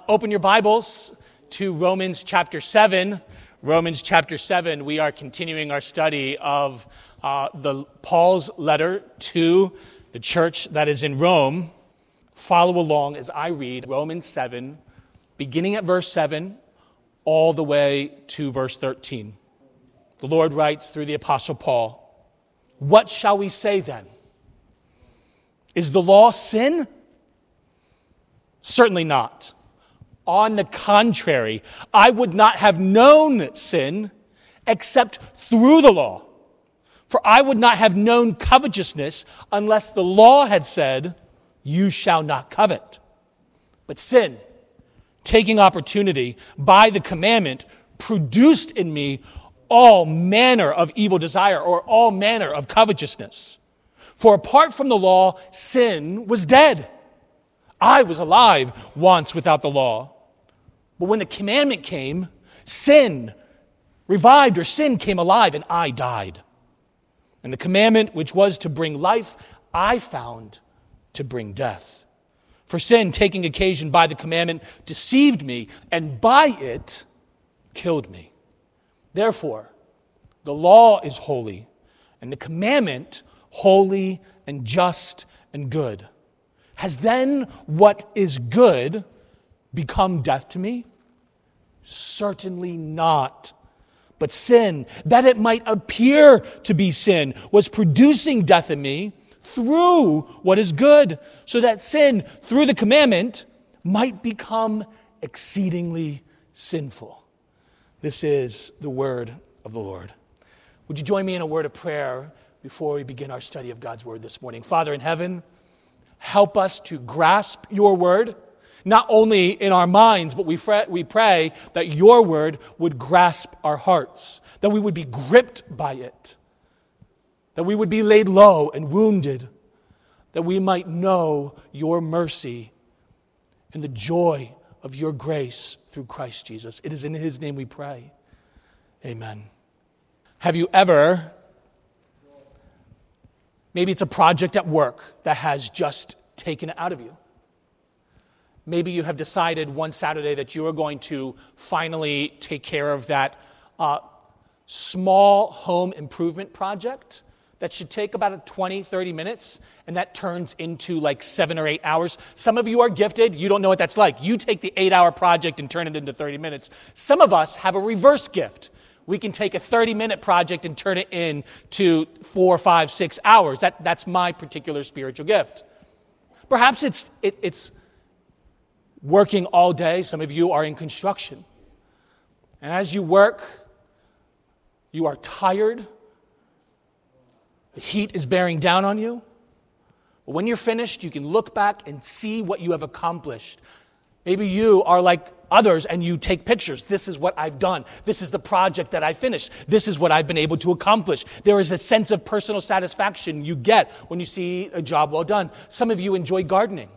Open your Bibles to Romans chapter 7. Romans chapter 7, we are continuing our study of Paul's letter to the church that is in Rome. Follow along as I read Romans 7, beginning at verse 7, all the way to verse 13. The Lord writes through the Apostle Paul, "What shall we say then? Is the law sin? Certainly not. On the contrary, I would not have known sin except through the law. For I would not have known covetousness unless the law had said, 'You shall not covet.' But sin, taking opportunity by the commandment, produced in me all manner of evil desire," or all manner of covetousness. "For apart from the law, sin was dead. I was alive once without the law. But when the commandment came, sin revived, or sin came alive, and I died. And the commandment which was to bring life, I found to bring death. For sin, taking occasion by the commandment, deceived me, and by it killed me. Therefore, the law is holy, and the commandment holy and just and good. Has then what is good become death to me? Certainly not. But sin, that it might appear to be sin, was producing death in me through what is good, so that sin, through the commandment, might become exceedingly sinful." This is the word of the Lord. Would you join me in a word of prayer before we begin our study of God's word this morning? Father in heaven, help us to grasp your word, not only in our minds, but we pray that your word would grasp our hearts, that we would be gripped by it, that we would be laid low and wounded, that we might know your mercy and the joy of your grace through Christ Jesus. It is in his name we pray. Amen. Have you ever, maybe it's a project at work that has just taken it out of you. Maybe you have decided one Saturday that you are going to finally take care of that small home improvement project that should take about 20, 30 minutes, and that turns into like 7 or 8 hours. Some of you are gifted. You don't know what that's like. You take the 8-hour project and turn it into 30 minutes. Some of us have a reverse gift. We can take a 30-minute project and turn it into 4, 5, 6 hours. That's my particular spiritual gift. Perhaps it's working all day. Some of you are in construction. And as you work, you are tired. The heat is bearing down on you. But when you're finished, you can look back and see what you have accomplished. Maybe you are like others and you take pictures. This is what I've done. This is the project that I finished. This is what I've been able to accomplish. There is a sense of personal satisfaction you get when you see a job well done. Some of you enjoy gardening.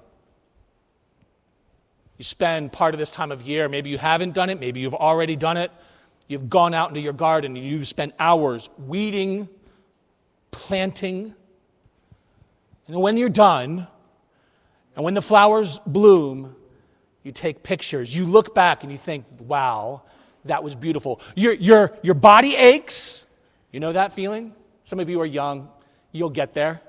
You spend part of this time of year, maybe you haven't done it, maybe you've already done it. You've gone out into your garden and you've spent hours weeding, planting. And when you're done, and when the flowers bloom, you take pictures. You look back and you think, wow, that was beautiful. Your body aches. You know that feeling? Some of you are young. You'll get there.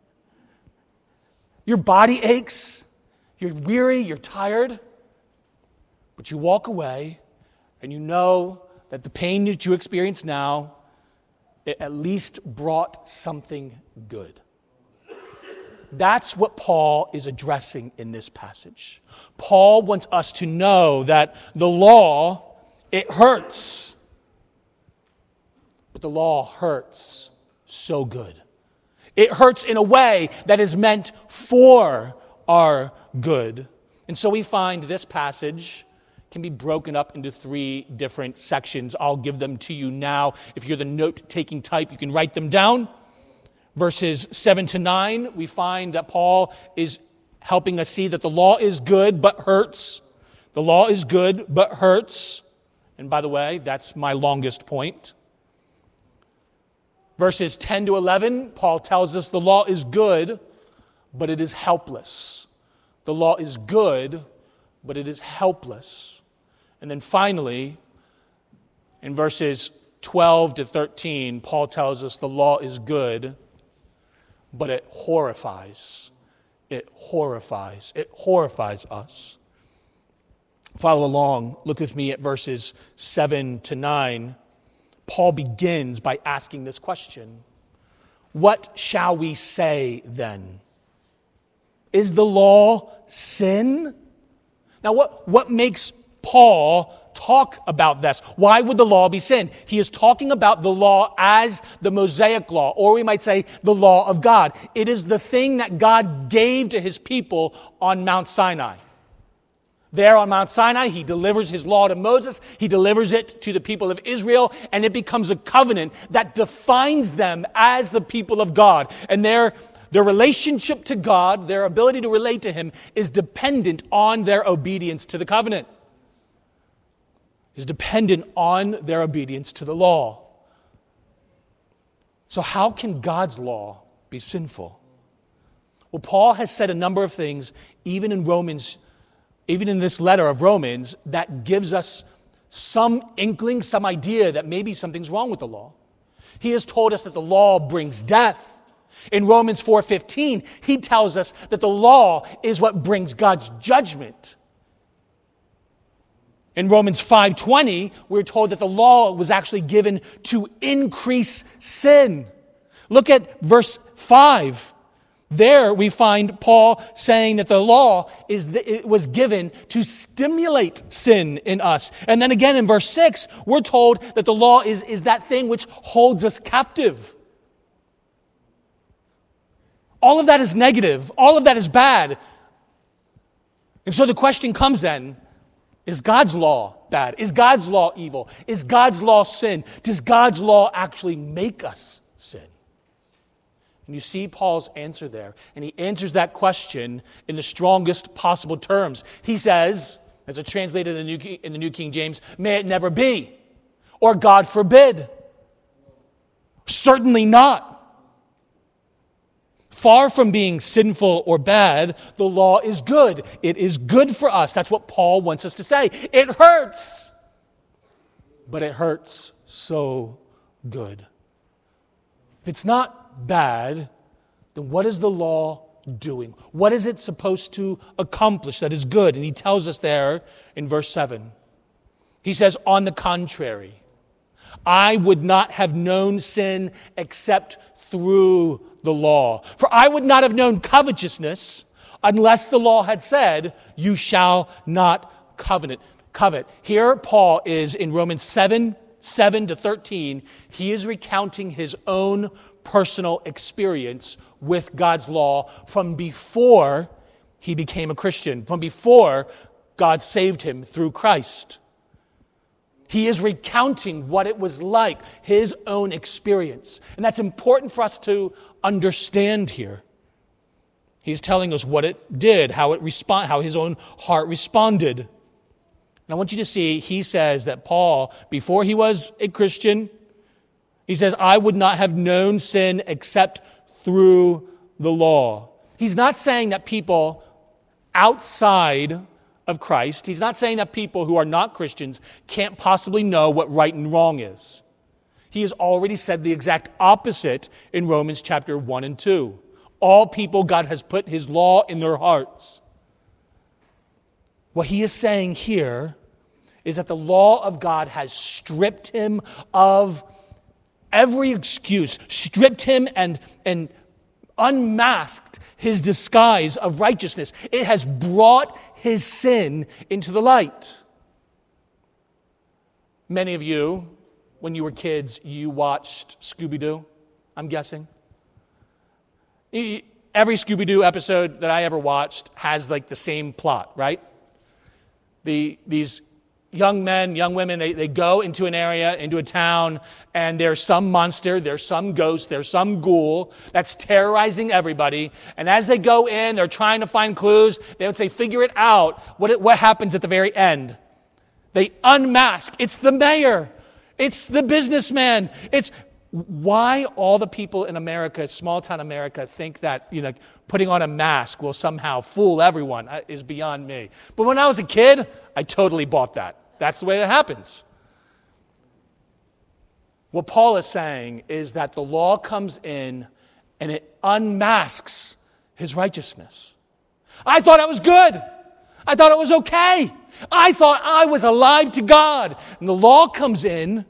Your body aches. You're weary. You're tired. But you walk away and you know that the pain that you experience now, it at least brought something good. That's what Paul is addressing in this passage. Paul wants us to know that the law, it hurts. But the law hurts so good. It hurts in a way that is meant for our good. And so we find this passage can be broken up into 3 different sections. I'll give them to you now. If you're the note-taking type, you can write them down. Verses 7 to 9, we find that Paul is helping us see that the law is good but hurts. The law is good but hurts. And by the way, that's my longest point. Verses 10 to 11, Paul tells us the law is good, but it is helpless. The law is good, but it is helpless. And then finally, in verses 12 to 13, Paul tells us the law is good, but it horrifies. It horrifies. It horrifies us. Follow along. Look with me at verses 7 to 9. Paul begins by asking this question. What shall we say then? Is the law sin? Now, what makes Paul talk about this? Why would the law be sin? He is talking about the law as the Mosaic law, or we might say the law of God. It is the thing that God gave to his people on Mount Sinai. There on Mount Sinai, he delivers his law to Moses. He delivers it to the people of Israel, and it becomes a covenant that defines them as the people of God. And their relationship to God, their ability to relate to him, is dependent on their obedience to the covenant. Is dependent on their obedience to the law. So how can God's law be sinful? Well, Paul has said a number of things, even in this letter of Romans, that gives us some inkling, some idea that maybe something's wrong with the law. He has told us that the law brings death. In Romans 4:15, he tells us that the law is what brings God's judgment. In Romans 5:20, we're told that the law was actually given to increase sin. Look at verse 5. There we find Paul saying that the law was given to stimulate sin in us. And then again in verse 6, we're told that the law is that thing which holds us captive. All of that is negative. All of that is bad. And so the question comes then, is God's law bad? Is God's law evil? Is God's law sin? Does God's law actually make us sin? And you see Paul's answer there. And he answers that question in the strongest possible terms. He says, as it's translated in the New King James, may it never be. Or God forbid. Certainly not. Far from being sinful or bad, the law is good. It is good for us. That's what Paul wants us to say. It hurts. But it hurts so good. If it's not bad, then what is the law doing? What is it supposed to accomplish that is good? And he tells us there in verse 7. He says, on the contrary, I would not have known sin except through the law. For I would not have known covetousness unless the law had said, you shall not covet. Here Paul is in Romans 7 to 13. He is recounting his own personal experience with God's law from before he became a Christian, from before God saved him through Christ. He is recounting what it was like, his own experience. And that's important for us to understand here. He's telling us what it did, how his own heart responded. And I want you to see, he says that Paul, before he was a Christian, he says, I would not have known sin except through the law. He's not saying that people outside of Christ, he's not saying that people who are not Christians can't possibly know what right and wrong is. He has already said the exact opposite in Romans chapter 1 and 2. All people, God has put his law in their hearts. What he is saying here is that the law of God has stripped him of every excuse, stripped him and unmasked his disguise of righteousness. It has brought his sin into the light. Many of you, when you were kids, you watched Scooby-Doo, I'm guessing. Every Scooby-Doo episode that I ever watched has like the same plot, right? These young men, young women, they go into an area, into a town, and there's some monster, there's some ghost, there's some ghoul that's terrorizing everybody. And as they go in, they're trying to find clues. They would say, figure it out. What happens at the very end? They unmask. It's the mayor. It's the businessman. It's why all the people in America, small town America, think that putting on a mask will somehow fool everyone is beyond me. But when I was a kid, I totally bought that. That's the way it happens. What Paul is saying is that the law comes in and it unmasks his righteousness. I thought I was good. I thought it was okay. I thought I was alive to God. And the law comes in.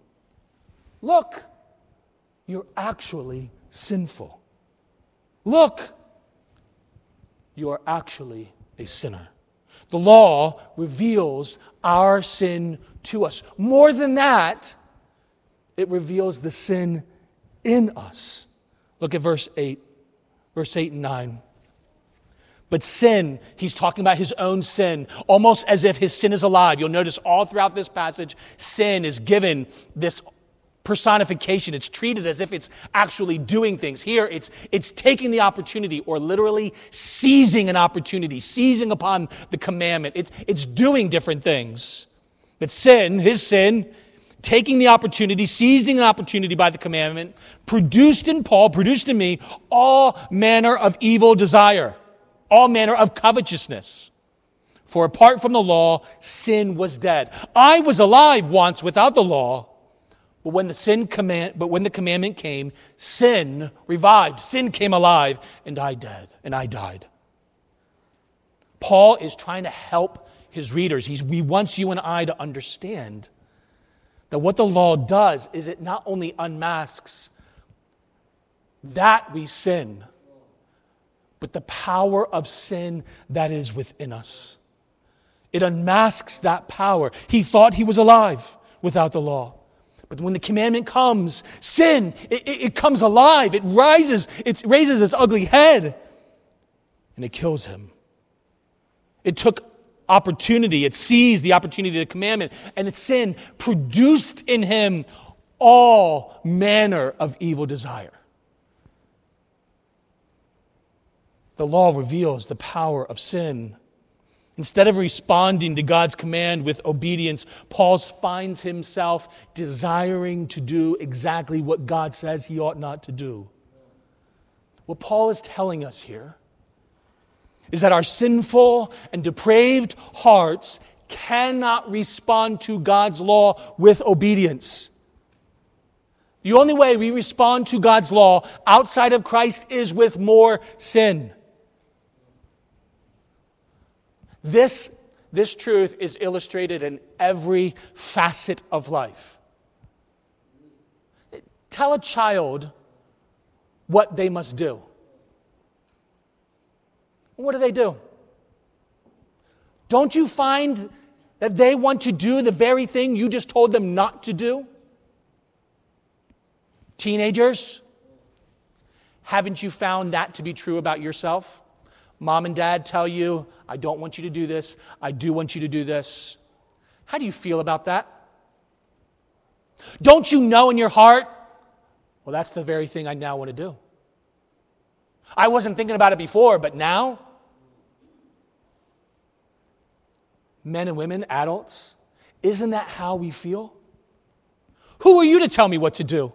Look, you're actually sinful. Look, you are actually a sinner. The law reveals our sin to us. More than that, it reveals the sin in us. Look at verse 8 and 9. But sin, he's talking about his own sin, almost as if his sin is alive. You'll notice all throughout this passage, sin is given this personification. It's treated as if it's actually doing things. Here, it's taking the opportunity, or literally seizing an opportunity, seizing upon the commandment. It's doing different things. But sin, his sin, taking the opportunity, seizing an opportunity by the commandment, produced in Paul, produced in me, all manner of evil desire, all manner of covetousness. For apart from the law, sin was dead. I was alive once without the law, but when the commandment came, sin revived. Sin came alive, and I died. Paul is trying to help his readers. He wants you and I to understand that what the law does is it not only unmasks that we sin, but the power of sin that is within us. It unmasks that power. He thought he was alive without the law. But when the commandment comes, sin, it comes alive. It raises its ugly head, and it kills him. It took opportunity. It seized the opportunity of the commandment, and its sin produced in him all manner of evil desire. The law reveals the power of sin. Instead of responding to God's command with obedience, Paul finds himself desiring to do exactly what God says he ought not to do. What Paul is telling us here is that our sinful and depraved hearts cannot respond to God's law with obedience. The only way we respond to God's law outside of Christ is with more sin. This truth is illustrated in every facet of life. Tell a child what they must do. What do? Don't you find that they want to do the very thing you just told them not to do? Teenagers, haven't you found that to be true about yourself? Mom and dad tell you, I don't want you to do this. I do want you to do this. How do you feel about that? Don't you know in your heart, well, that's the very thing I now want to do. I wasn't thinking about it before, but now, men and women, adults, isn't that how we feel? Who are you to tell me what to do?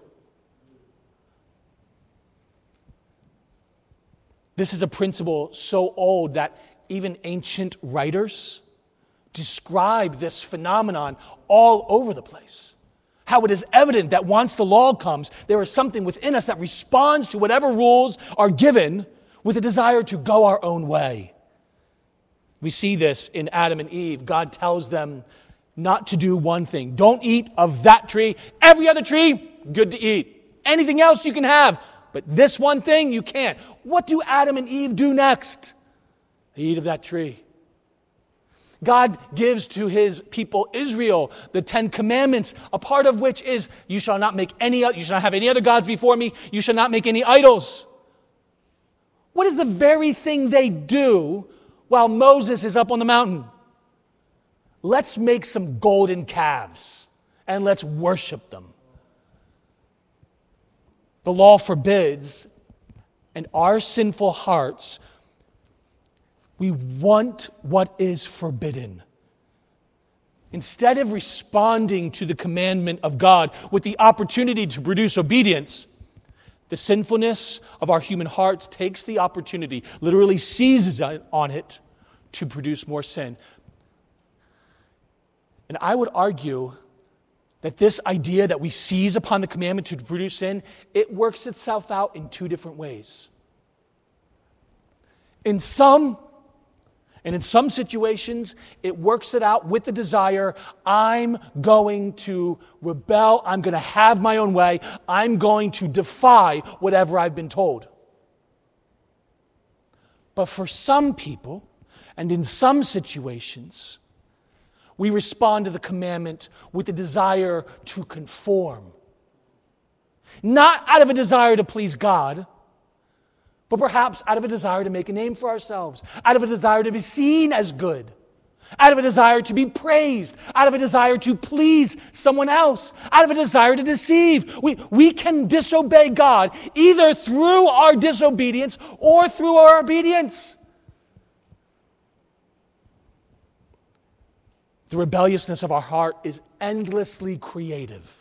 This is a principle so old that even ancient writers describe this phenomenon all over the place. How it is evident that once the law comes, there is something within us that responds to whatever rules are given with a desire to go our own way. We see this in Adam and Eve. God tells them not to do one thing. Don't eat of that tree. Every other tree, good to eat. Anything else you can have. But this one thing, you can't. What do Adam and Eve do next? They eat of that tree. God gives to his people Israel the 10 Commandments, a part of which is, you shall not have any other gods before me. You shall not make any idols. What is the very thing they do while Moses is up on the mountain? Let's make some golden calves and let's worship them. The law forbids, and our sinful hearts, we want what is forbidden. Instead of responding to the commandment of God with the opportunity to produce obedience, the sinfulness of our human hearts takes the opportunity, literally seizes on it, to produce more sin. And I would argue that this idea that we seize upon the commandment to produce sin, it works itself out in two different ways. In some situations, it works it out with the desire, I'm going to rebel, I'm going to have my own way, I'm going to defy whatever I've been told. But for some people, and in some situations, we respond to the commandment with the desire to conform. Not out of a desire to please God, but perhaps out of a desire to make a name for ourselves, out of a desire to be seen as good, out of a desire to be praised, out of a desire to please someone else, out of a desire to deceive. We can disobey God either through our disobedience or through our obedience. The rebelliousness of our heart is endlessly creative.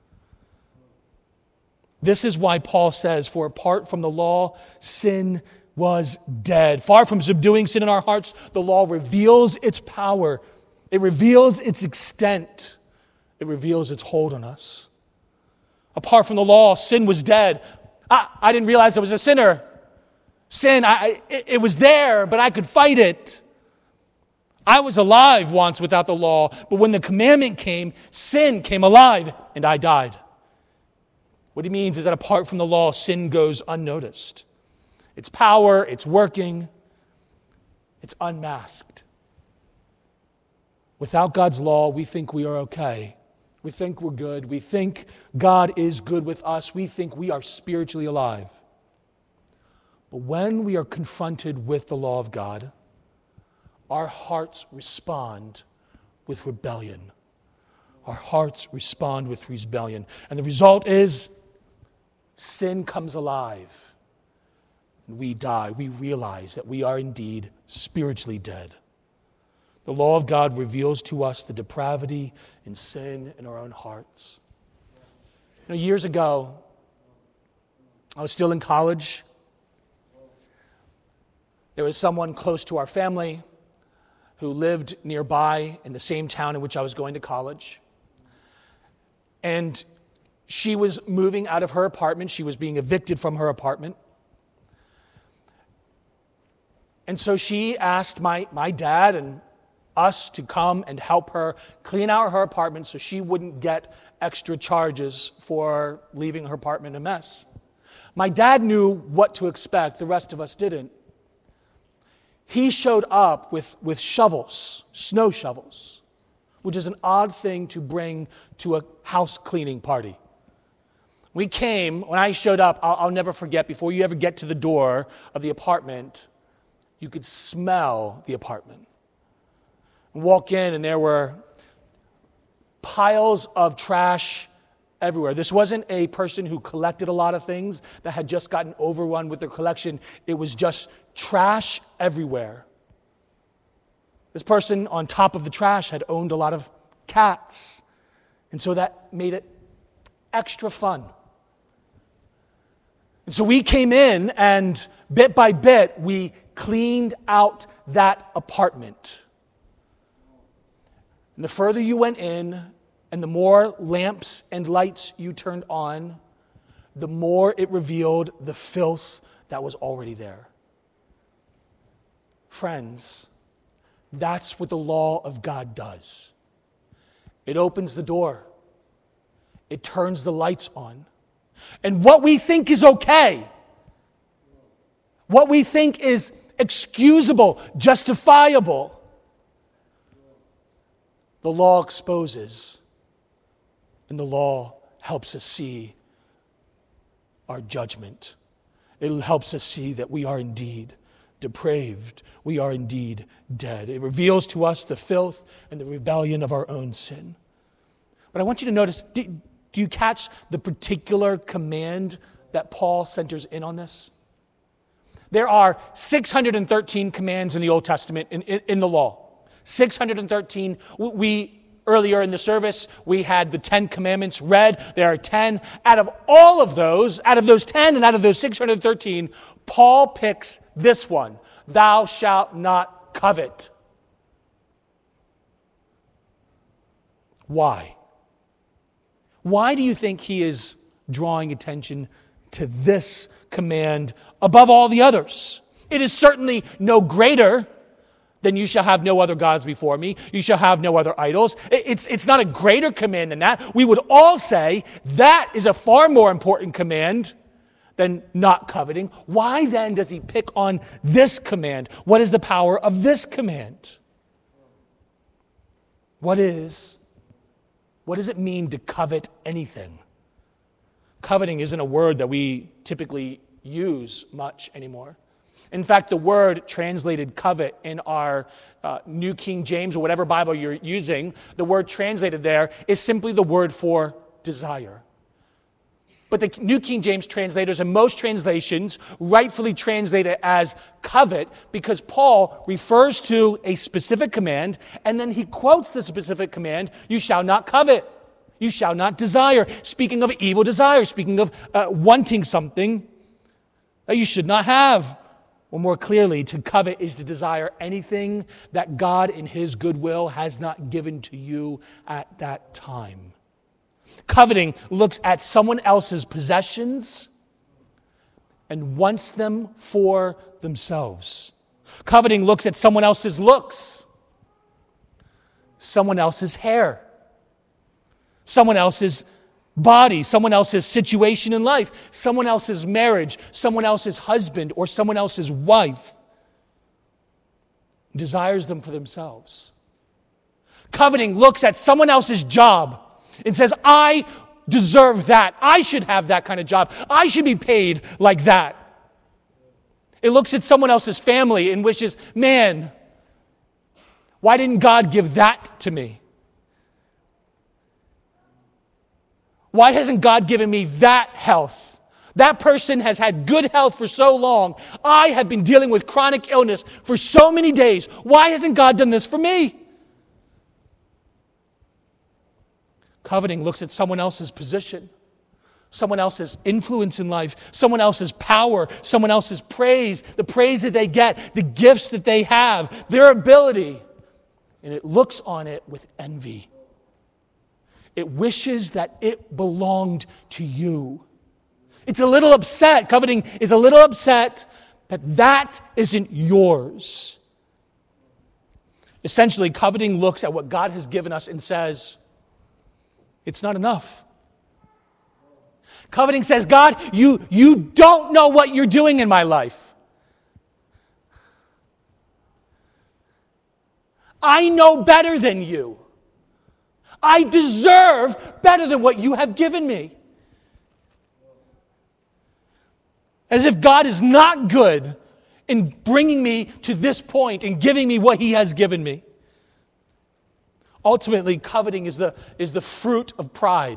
This is why Paul says, for apart from the law, sin was dead. Far from subduing sin in our hearts, the law reveals its power. It reveals its extent. It reveals its hold on us. Apart from the law, sin was dead. I didn't realize I was a sinner. Sin, it was there, but I could fight it. I was alive once without the law, but when the commandment came, sin came alive, and I died. What he means is that apart from the law, sin goes unnoticed. Its power, its working, it's unmasked. Without God's law, we think we are okay. We think we're good. We think God is good with us. We think we are spiritually alive. But when we are confronted with the law of God, our hearts respond with rebellion. Our hearts respond with rebellion. And the result is sin comes alive. And we die. We realize that we are indeed spiritually dead. The law of God reveals to us the depravity and sin in our own hearts. Years ago, I was still in college. There was someone close to our family who lived nearby in the same town in which I was going to college. And she was moving out of her apartment. She was being evicted from her apartment. And so she asked my dad and us to come and help her clean out her apartment so she wouldn't get extra charges for leaving her apartment a mess. My dad knew what to expect. The rest of us didn't. He showed up with shovels, snow shovels, which is an odd thing to bring to a house cleaning party. We came, when I showed up, I'll never forget, before you ever get to the door of the apartment, you could smell the apartment. Walk in, and there were piles of trash everywhere. This wasn't a person who collected a lot of things that had just gotten overrun with their collection. It was just trash everywhere. This person on top of the trash had owned a lot of cats, and so that made it extra fun. And so we came in, and bit by bit, we cleaned out that apartment. And the further you went in, and the more lamps and lights you turned on, the more it revealed the filth that was already there. Friends, that's what the law of God does. It opens the door. It turns the lights on. And what we think is okay, what we think is excusable, justifiable, the law exposes, and the law helps us see our judgment. It helps us see that we are indeed depraved. We are indeed dead. It reveals to us the filth and the rebellion of our own sin. But I want you to notice, do you catch the particular command that Paul centers in on this? There are 613 commands in the Old Testament in the law. 613. We Earlier in the service, we had the 10 commandments read. There are 10. Out of all of those, out of those 10 and out of those 613, Paul picks this one: thou shalt not covet. Why? Why do you think he is drawing attention to this command above all the others? It is certainly no greater than you shall have no other gods before me. You shall have no other idols. It's not a greater command than that. We would all say that is a far more important command than not coveting. Why then does he pick on this command? What is the power of this command? What does it mean to covet anything? Coveting isn't a word that we typically use much anymore. In fact, the word translated covet in our New King James or whatever Bible you're using, the word translated there is simply the word for desire. But the New King James translators and most translations rightfully translate it as covet because Paul refers to a specific command and then he quotes the specific command, you shall not covet, you shall not desire. Speaking of evil desire, speaking of wanting something that you should not have. Or more clearly, to covet is to desire anything that God in his goodwill has not given to you at that time. Coveting looks at someone else's possessions and wants them for themselves. Coveting looks at someone else's looks, someone else's hair, someone else's body, someone else's situation in life, someone else's marriage, someone else's husband, or someone else's wife. Desires them for themselves. Coveting looks at someone else's job and says, I deserve that. I should have that kind of job. I should be paid like that. It looks at someone else's family and wishes, man, why didn't God give that to me? Why hasn't God given me that health? That person has had good health for so long. I have been dealing with chronic illness for so many days. Why hasn't God done this for me? Coveting looks at someone else's position, someone else's influence in life, someone else's power, someone else's praise, the praise that they get, the gifts that they have, their ability, and it looks on it with envy. It wishes that it belonged to you. It's a little upset. Coveting is a little upset that isn't yours. Essentially, coveting looks at what God has given us and says, it's not enough. Coveting says, God, you don't know what you're doing in my life. I know better than you. I deserve better than what you have given me. As if God is not good in bringing me to this point and giving me what he has given me. Ultimately, coveting is the fruit of pride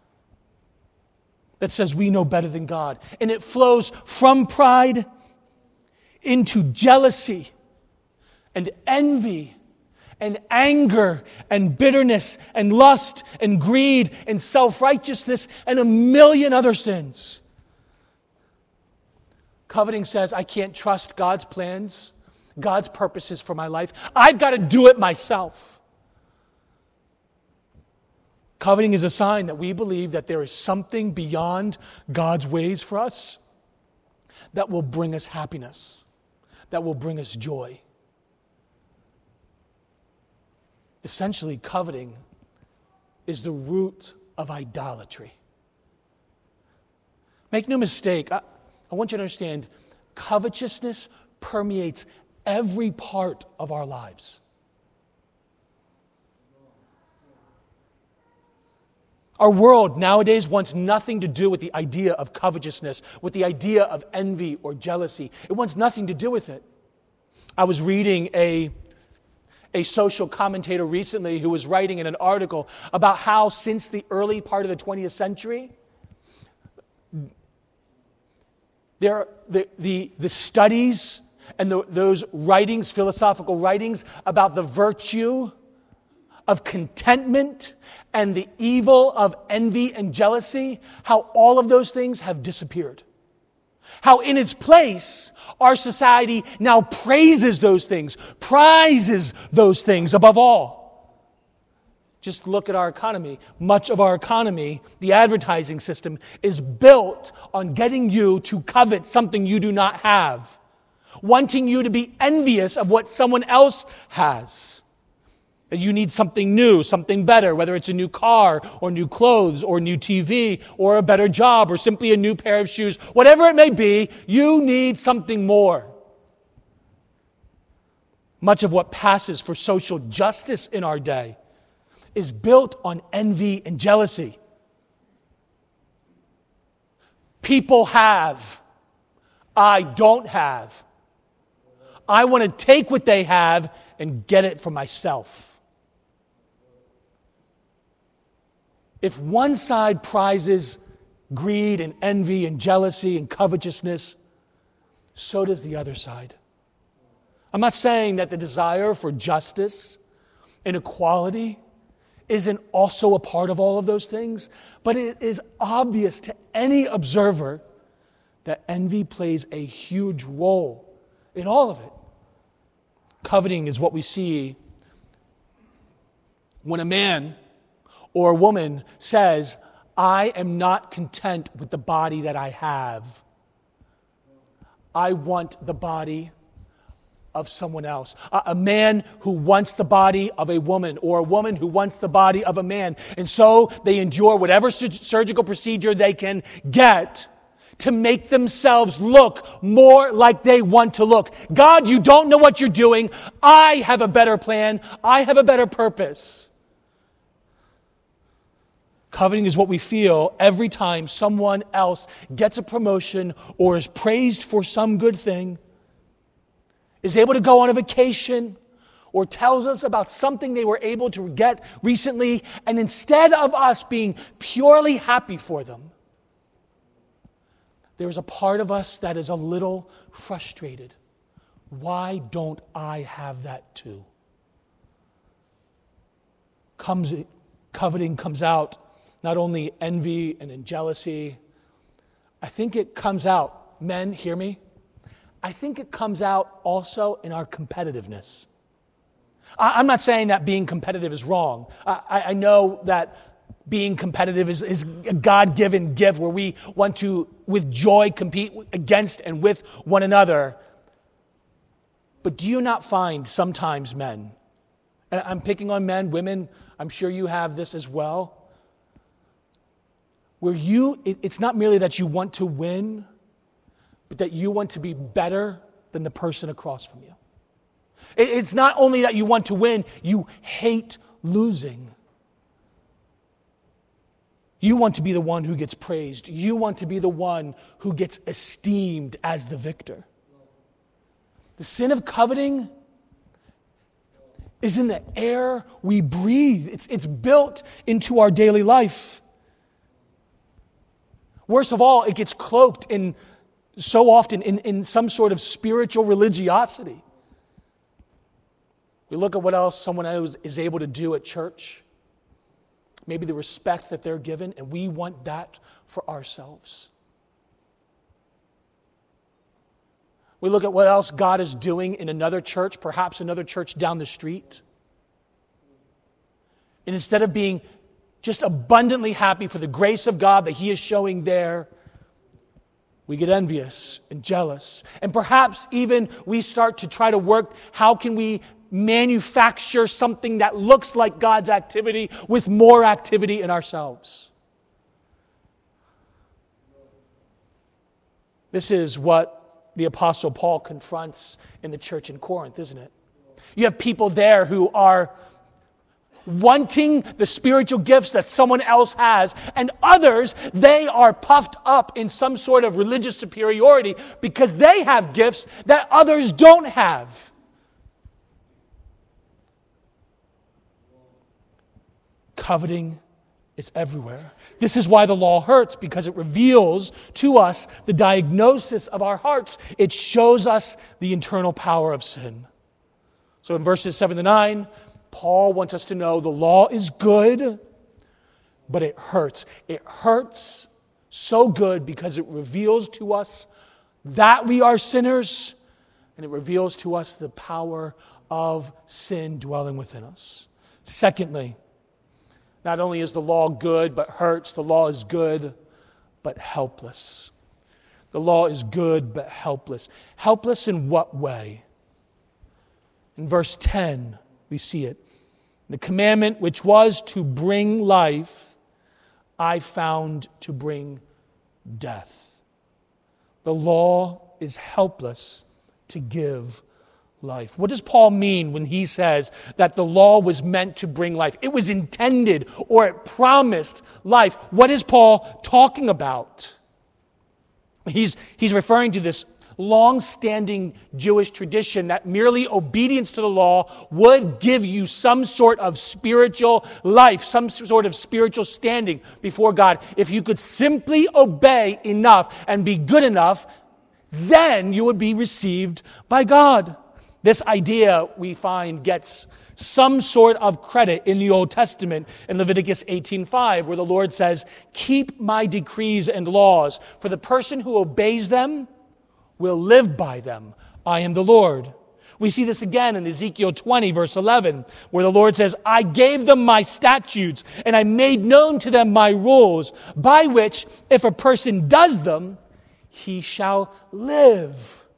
that says we know better than God. And it flows from pride into jealousy and envy and anger and bitterness and lust and greed and self-righteousness and a million other sins. Coveting says, I can't trust God's plans, God's purposes for my life. I've got to do it myself. Coveting is a sign that we believe that there is something beyond God's ways for us that will bring us happiness, that will bring us joy. Essentially, coveting is the root of idolatry. Make no mistake, I want you to understand, covetousness permeates every part of our lives. Our world nowadays wants nothing to do with the idea of covetousness, with the idea of envy or jealousy. It wants nothing to do with it. I was reading a social commentator recently who was writing in an article about how since the early part of the 20th century, the studies and those writings, philosophical writings about the virtue of contentment and the evil of envy and jealousy, how all of those things have disappeared. How in its place, our society now praises those things, prizes those things above all. Just look at our economy. Much of our economy, the advertising system, is built on getting you to covet something you do not have, wanting you to be envious of what someone else has. That you need something new, something better, whether it's a new car or new clothes or new TV or a better job or simply a new pair of shoes. Whatever it may be, you need something more. Much of what passes for social justice in our day is built on envy and jealousy. People have. I don't have. I want to take what they have and get it for myself. If one side prizes greed and envy and jealousy and covetousness, so does the other side. I'm not saying that the desire for justice and equality isn't also a part of all of those things, but it is obvious to any observer that envy plays a huge role in all of it. Coveting is what we see when a man or a woman says, I am not content with the body that I have. I want the body of someone else. A man who wants the body of a woman, or a woman who wants the body of a man. And so they endure whatever surgical procedure they can get to make themselves look more like they want to look. God, you don't know what you're doing. I have a better plan. I have a better purpose. Coveting is what we feel every time someone else gets a promotion or is praised for some good thing, is able to go on a vacation, or tells us about something they were able to get recently, and instead of us being purely happy for them, there is a part of us that is a little frustrated. Why don't I have that too? Coveting comes out not only envy and in jealousy. I think it comes out, men, hear me? I think it comes out also in our competitiveness. I'm not saying that being competitive is wrong. I know that being competitive is a God-given gift where we want to, with joy, compete against and with one another. But do you not find sometimes men, and I'm picking on men, women, I'm sure you have this as well, where it's not merely that you want to win, but that you want to be better than the person across from you. It's not only that you want to win, you hate losing. You want to be the one who gets praised. You want to be the one who gets esteemed as the victor. The sin of coveting is in the air we breathe. It's built into our daily life. Worst of all, it gets cloaked so often in some sort of spiritual religiosity. We look at what else someone else is able to do at church. Maybe the respect that they're given, and we want that for ourselves. We look at what else God is doing in another church, perhaps another church down the street. And instead of being just abundantly happy for the grace of God that He is showing there, we get envious and jealous. And perhaps even we start to try to work, how can we manufacture something that looks like God's activity with more activity in ourselves? This is what the Apostle Paul confronts in the church in Corinth, isn't it? You have people there who are wanting the spiritual gifts that someone else has, and others, they are puffed up in some sort of religious superiority because they have gifts that others don't have. Coveting is everywhere. This is why the law hurts, because it reveals to us the diagnosis of our hearts. It shows us the internal power of sin. So in verses 7 to 9, Paul wants us to know the law is good, but it hurts. It hurts so good because it reveals to us that we are sinners, and it reveals to us the power of sin dwelling within us. Secondly, not only is the law good but hurts, the law is good but helpless. The law is good but helpless. Helpless in what way? In verse 10, we see it. The commandment which was to bring life, I found to bring death. The law is helpless to give life. What does Paul mean when he says that the law was meant to bring life? It was intended or it promised life. What is Paul talking about? He's referring to this long-standing Jewish tradition that merely obedience to the law would give you some sort of spiritual life, some sort of spiritual standing before God. If you could simply obey enough and be good enough, then you would be received by God. This idea, we find, gets some sort of credit in the Old Testament in Leviticus 18:5, where the Lord says, "Keep my decrees and laws, for the person who obeys them will live by them. I am the Lord." We see this again in Ezekiel 20, verse 11, where the Lord says, "I gave them my statutes, and I made known to them my rules, by which, if a person does them, he shall live."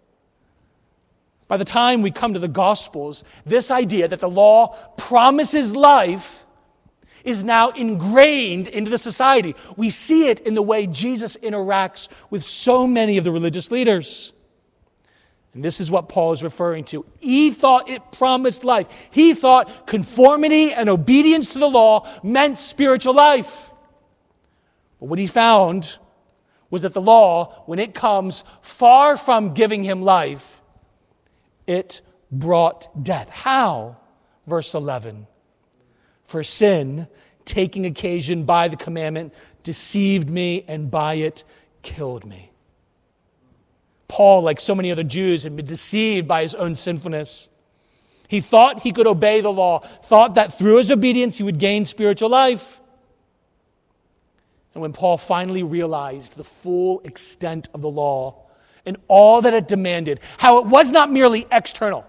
By the time we come to the Gospels, this idea that the law promises life is now ingrained into the society. We see it in the way Jesus interacts with so many of the religious leaders. And this is what Paul is referring to. He thought it promised life. He thought conformity and obedience to the law meant spiritual life. But what he found was that the law, when it comes far from giving him life, it brought death. How? Verse 11. For sin, taking occasion by the commandment, deceived me, and by it killed me. Paul, like so many other Jews, had been deceived by his own sinfulness. He thought he could obey the law, thought that through his obedience he would gain spiritual life. And when Paul finally realized the full extent of the law and all that it demanded, how it was not merely external.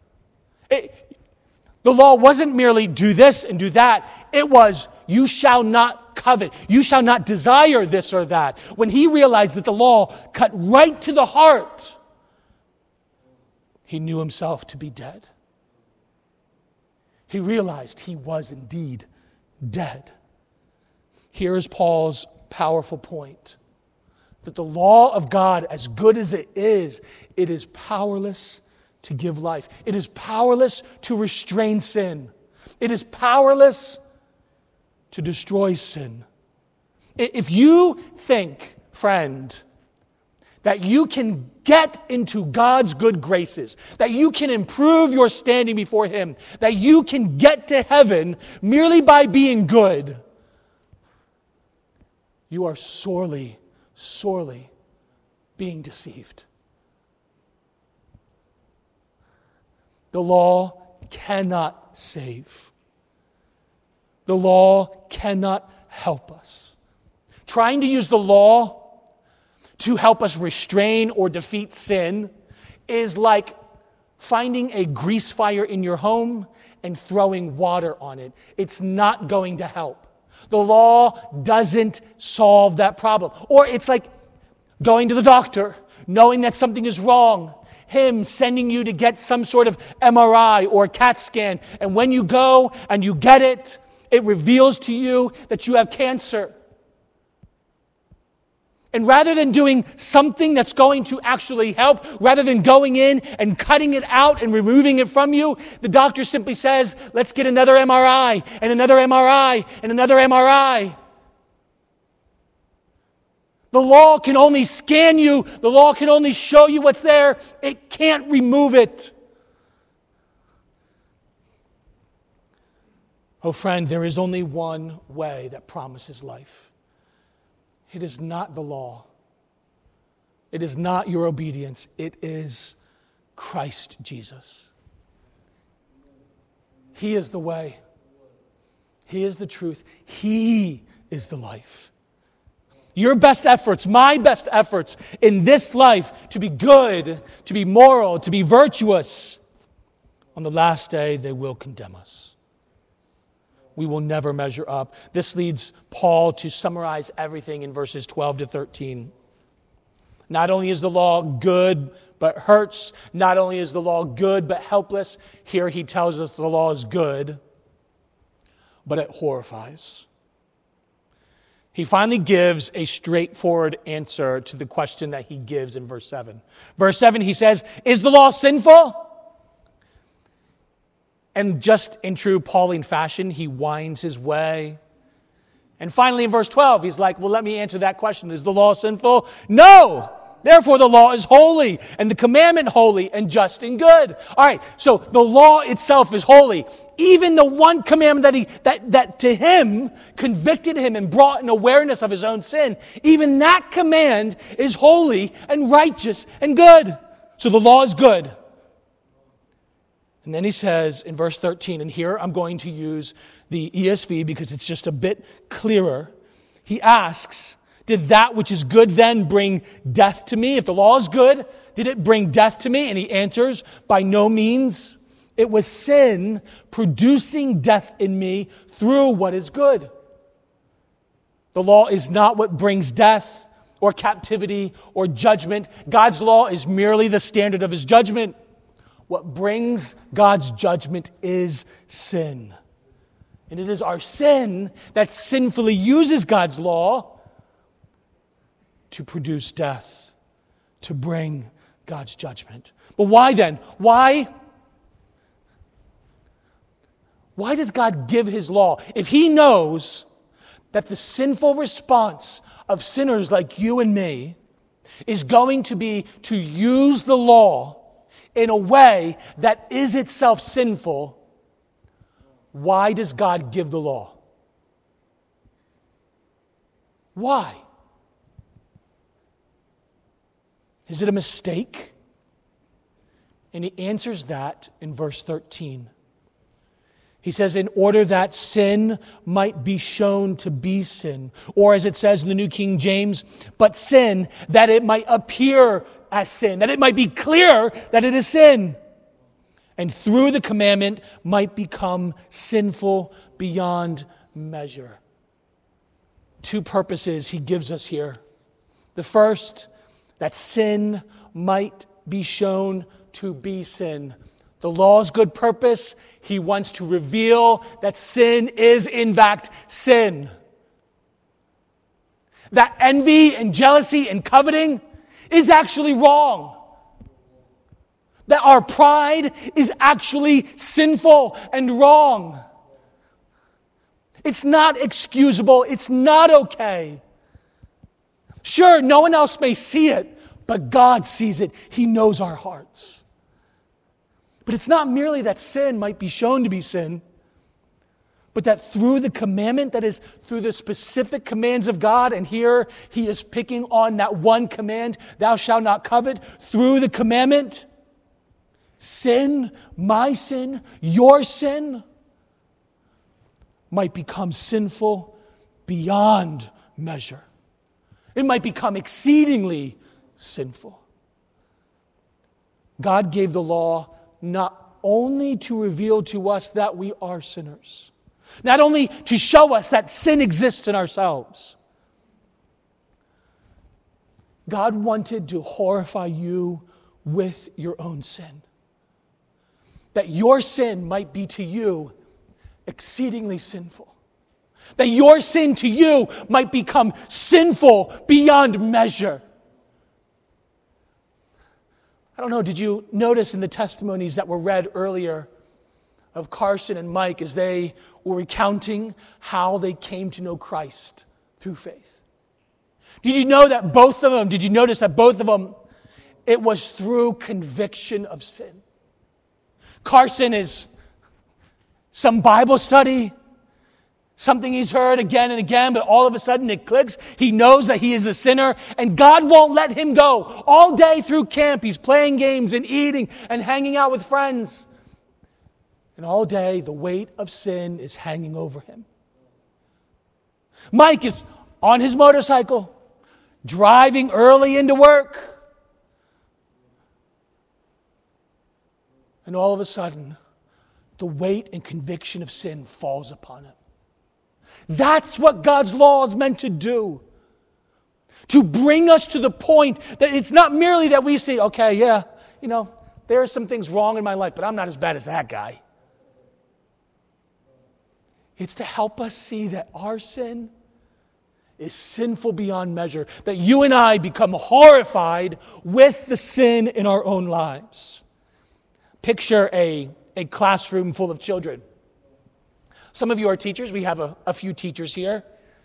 The law wasn't merely do this and do that. It was, you shall not covet. You shall not desire this or that. When he realized that the law cut right to the heart, he knew himself to be dead. He realized he was indeed dead. Here is Paul's powerful point. That the law of God, as good as it is powerless to give life. It is powerless to restrain sin. It is powerless to destroy sin. If you think, friend, that you can get into God's good graces, that you can improve your standing before Him, that you can get to heaven merely by being good, you are sorely, sorely being deceived. The law cannot save. The law cannot help us. Trying to use the law to help us restrain or defeat sin is like finding a grease fire in your home and throwing water on it. It's not going to help. The law doesn't solve that problem. Or it's like going to the doctor, knowing that something is wrong, him sending you to get some sort of MRI or CAT scan, and when you go and you get it, it reveals to you that you have cancer. And rather than doing something that's going to actually help, rather than going in and cutting it out and removing it from you, the doctor simply says, let's get another MRI and another MRI and another MRI. The law can only scan you. The law can only show you what's there. It can't remove it. Oh, friend, there is only one way that promises life. It is not the law. It is not your obedience. It is Christ Jesus. He is the way. He is the truth. He is the life. Your best efforts, my best efforts in this life to be good, to be moral, to be virtuous, on the last day they will condemn us. We will never measure up. This leads Paul to summarize everything in verses 12 to 13. Not only is the law good, but hurts. Not only is the law good, but helpless. Here he tells us the law is good, but it horrifies. He finally gives a straightforward answer to the question that he gives in verse 7. Verse 7, he says, is the law sinful? And just in true Pauline fashion, he winds his way. And finally in verse 12, he's like, well, let me answer that question. Is the law sinful? No! Therefore the law is holy, and the commandment holy, and just and good. All right, so the law itself is holy. Even the one commandment that to him convicted him and brought an awareness of his own sin, even that command is holy and righteous and good. So the law is good. And then he says in verse 13, and here I'm going to use the ESV because it's just a bit clearer. He asks, did that which is good then bring death to me? If the law is good, did it bring death to me? And he answers, by no means. It was sin producing death in me through what is good. The law is not what brings death or captivity or judgment. God's law is merely the standard of his judgment. What brings God's judgment is sin. And it is our sin that sinfully uses God's law to produce death, to bring God's judgment. But why then? Why does God give his law? If he knows that the sinful response of sinners like you and me is going to be to use the law in a way that is itself sinful, why does God give the law? Why? Is it a mistake? And he answers that in verse 13. He says, in order that sin might be shown to be sin. Or as it says in the New King James, but sin, that it might appear as sin, that it might be clear that it is sin. And through the commandment might become sinful beyond measure. Two purposes he gives us here. The first, that sin might be shown to be sin. The law's good purpose, he wants to reveal that sin is in fact sin. That envy and jealousy and coveting is actually wrong. That our pride is actually sinful and wrong. It's not excusable. It's not okay. Sure, no one else may see it, but God sees it. He knows our hearts. But it's not merely that sin might be shown to be sin, but that through the commandment, that is, through the specific commands of God, and here he is picking on that one command, thou shalt not covet, through the commandment, sin, my sin, your sin, might become sinful beyond measure. It might become exceedingly sinful. God gave the law not only to reveal to us that we are sinners, not only to show us that sin exists in ourselves. God wanted to horrify you with your own sin. That your sin might be to you exceedingly sinful. That your sin to you might become sinful beyond measure. I don't know, did you notice in the testimonies that were read earlier of Carson and Mike as they were recounting how they came to know Christ through faith? Did you notice that both of them, it was through conviction of sin? Carson is some Bible study, something he's heard again and again, but all of a sudden it clicks. He knows that he is a sinner, and God won't let him go. All day through camp, he's playing games and eating and hanging out with friends. And all day, the weight of sin is hanging over him. Mike is on his motorcycle, driving early into work. And all of a sudden, the weight and conviction of sin falls upon him. That's what God's law is meant to do. To bring us to the point that it's not merely that we say, okay, yeah, there are some things wrong in my life, but I'm not as bad as that guy. It's to help us see that our sin is sinful beyond measure, that you and I become horrified with the sin in our own lives. Picture a classroom full of children. Some of you are teachers. We have a few teachers here.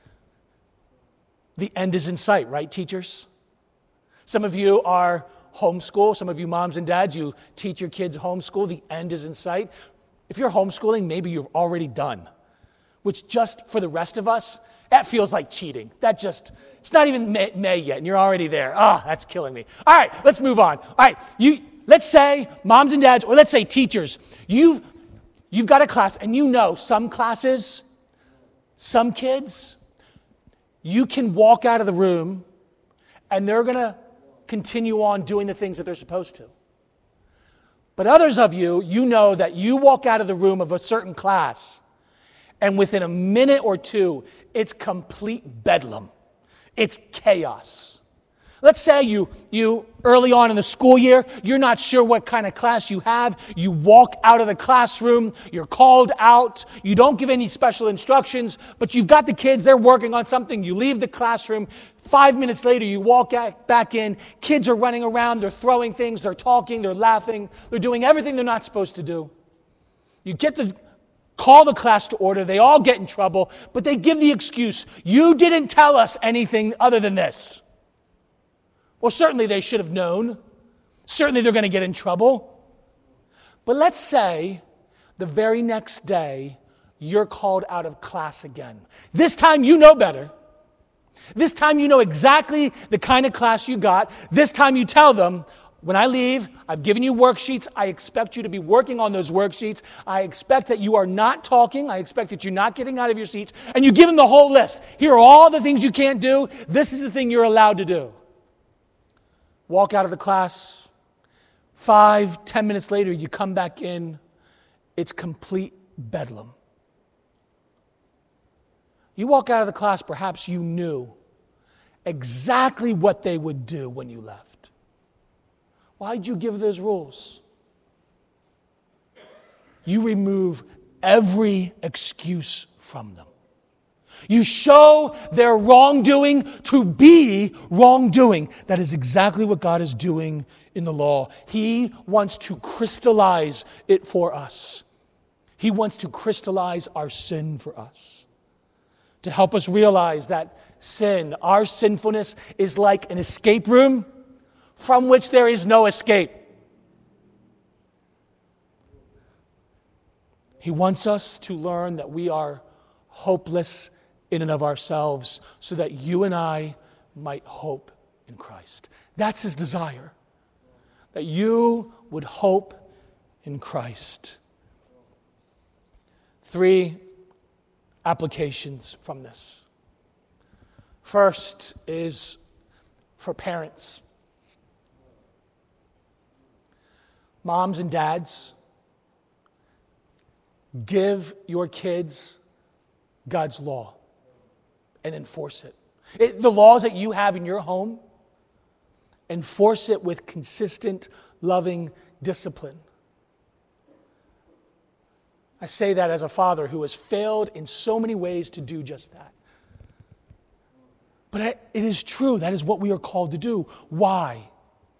The end is in sight, right, teachers? Some of you are homeschool. Some of you moms and dads, you teach your kids homeschool. The end is in sight. If you're homeschooling, maybe you're already done. Which just for the rest of us, that feels like cheating. It's not even May yet, and you're already there. That's killing me. All right, let's move on. All right, let's say moms and dads, or let's say teachers, you've got a class, and some classes, some kids, you can walk out of the room, and they're going to continue on doing the things that they're supposed to. But others of you, know that you walk out of the room of a certain class, and within a minute or two, it's complete bedlam. It's chaos. Let's say you early on in the school year, you're not sure what kind of class you have. You walk out of the classroom, you're called out, you don't give any special instructions, but you've got the kids, they're working on something. You leave the classroom, 5 minutes later you walk back in, kids are running around, they're throwing things, they're talking, they're laughing, they're doing everything they're not supposed to do. You call the class to order, they all get in trouble, but they give the excuse, you didn't tell us anything other than this. Well, certainly they should have known. Certainly they're going to get in trouble. But let's say the very next day, you're called out of class again. This time you know better. This time you know exactly the kind of class you got. This time you tell them, when I leave, I've given you worksheets. I expect you to be working on those worksheets. I expect that you are not talking. I expect that you're not getting out of your seats. And you give them the whole list. Here are all the things you can't do. This is the thing you're allowed to do. Walk out of the class. 5-10 minutes later, you come back in. It's complete bedlam. You walk out of the class, perhaps you knew exactly what they would do when you left. Why'd you give those rules? You remove every excuse from them. You show their wrongdoing to be wrongdoing. That is exactly what God is doing in the law. He wants to crystallize it for us. He wants to crystallize our sin for us. To help us realize that sin, our sinfulness, is like an escape room from which there is no escape. He wants us to learn that we are hopeless in and of ourselves so that you and I might hope in Christ. That's his desire, that you would hope in Christ. 3 applications from this. First is for parents. Moms and dads, give your kids God's law and enforce it. The laws that you have in your home, enforce it with consistent, loving discipline. I say that as a father who has failed in so many ways to do just that. But it is true. That is what we are called to do. Why?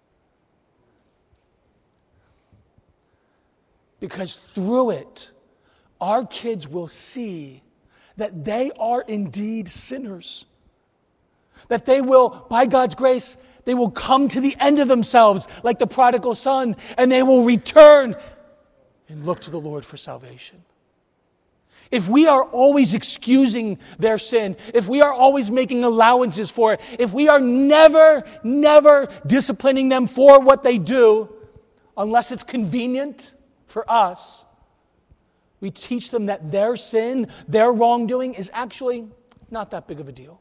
Because through it, our kids will see that they are indeed sinners. That they will, by God's grace, they will come to the end of themselves like the prodigal son, and they will return and look to the Lord for salvation. If we are always excusing their sin, if we are always making allowances for it, if we are never disciplining them for what they do, unless it's convenient for us, We teach them that their sin, their wrongdoing is actually not that big of a deal.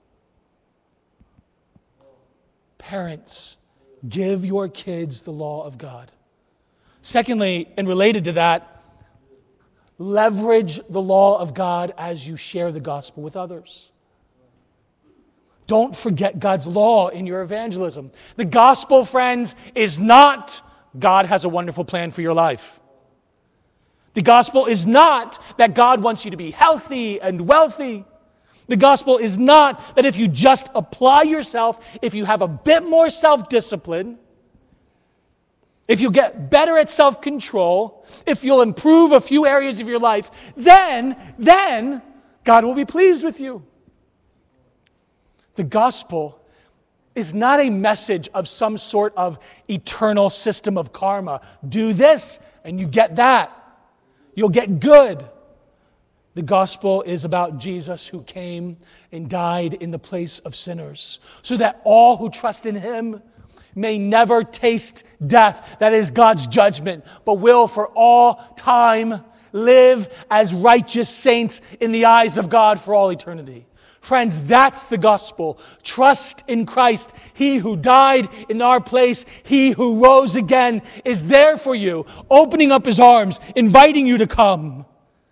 Parents, give your kids the law of God. Secondly, and related to that, leverage the law of God as you share the gospel with others. Don't forget God's law in your evangelism. The gospel, friends, is not God has a wonderful plan for your life. The gospel is not that God wants you to be healthy and wealthy. The gospel is not that if you just apply yourself, if you have a bit more self-discipline, if you get better at self-control, if you'll improve a few areas of your life, then God will be pleased with you. The gospel is not a message of some sort of eternal system of karma. Do this and you get that. You'll get good. The gospel is about Jesus who came and died in the place of sinners so that all who trust in him may never taste death, that is God's judgment, but will for all time live as righteous saints in the eyes of God for all eternity. Friends, that's the gospel. Trust in Christ. He who died in our place, he who rose again, is there for you, opening up his arms, inviting you to come.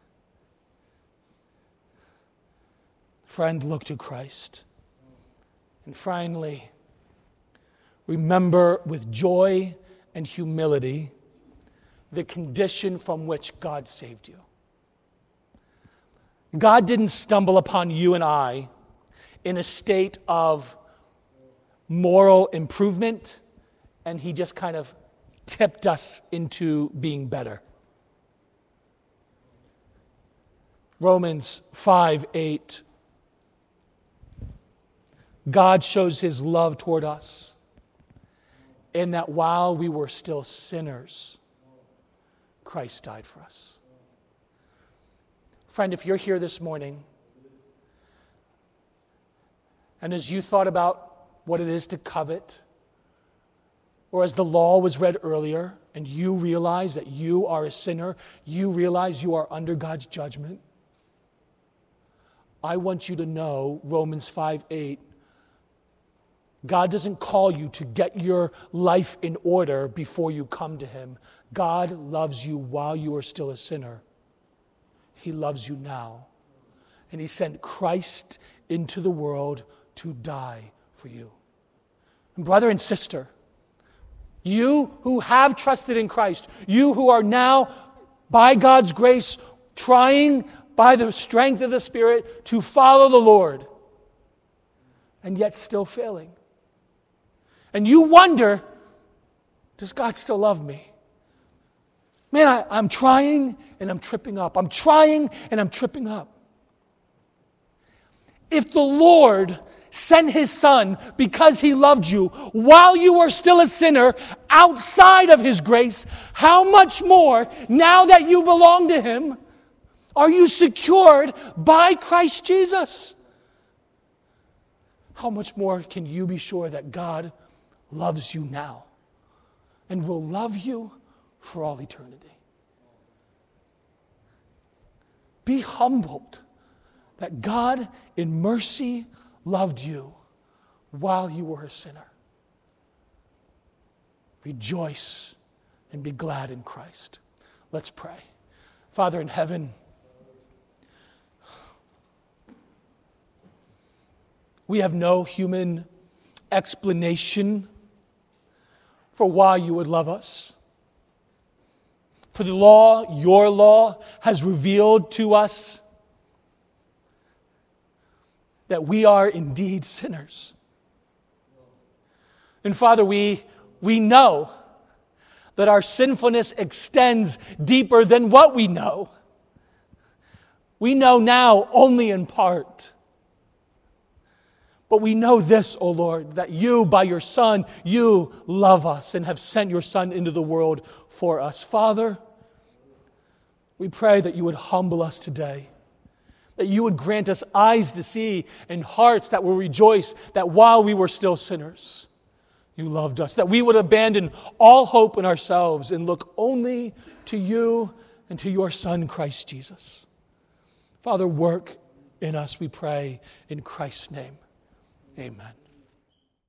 Friend, look to Christ. And finally, remember with joy and humility the condition from which God saved you. God didn't stumble upon you and I in a state of moral improvement, and he just kind of tipped us into being better. Romans 5:8. God shows his love toward us in that while we were still sinners, Christ died for us. Friend, if you're here this morning, and as you thought about what it is to covet, or as the law was read earlier, and you realize that you are a sinner, you realize you are under God's judgment, I want you to know Romans 5:8. God doesn't call you to get your life in order before you come to him. God loves you while you are still a sinner. He loves you now. And he sent Christ into the world to die for you. And brother and sister, you who have trusted in Christ, you who are now, by God's grace, trying by the strength of the Spirit to follow the Lord, and yet still failing. And you wonder, does God still love me? Man, I'm trying and I'm tripping up. I'm trying and I'm tripping up. If the Lord sent his Son because he loved you while you were still a sinner outside of his grace, how much more, now that you belong to him, are you secured by Christ Jesus? How much more can you be sure that God loves you now and will love you for all eternity? Be humbled that God in mercy loved you while you were a sinner. Rejoice and be glad in Christ. Let's pray. Father in heaven, we have no human explanation for why you would love us. For the law, your law, has revealed to us that we are indeed sinners. And Father, we know that our sinfulness extends deeper than what we know. We know now only in part. But we know this, O Lord, that you, by your Son, you love us and have sent your Son into the world for us. Father, we pray that you would humble us today, that you would grant us eyes to see and hearts that will rejoice that while we were still sinners, you loved us, that we would abandon all hope in ourselves and look only to you and to your Son, Christ Jesus. Father, work in us, we pray, in Christ's name. Amen.